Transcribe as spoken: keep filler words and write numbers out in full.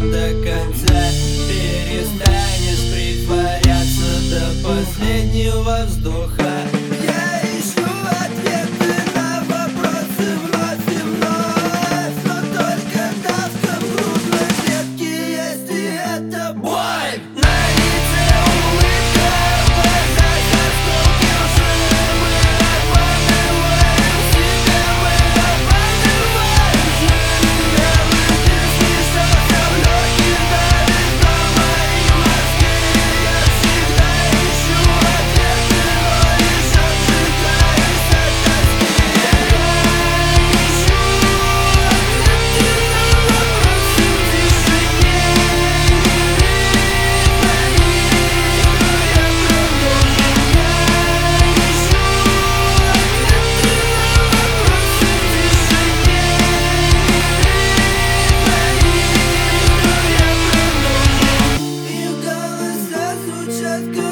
до конца. Перестанешь притворяться до последнего вздоха. Я ищу ответы на вопросы вновь и вновь, но только давка в грудной клетке есть, и это боль. На лице улыбка, в глазах осколки лжи. Мы обманываем себя, мы обманываем жизнь. Белый дым смешался в легких, давит на мои мозги. Я всегда ищу ответы, но лишь отжигаюсь от тоски. Я ищу ответы на вопросы в тишине. Их голоса звучат как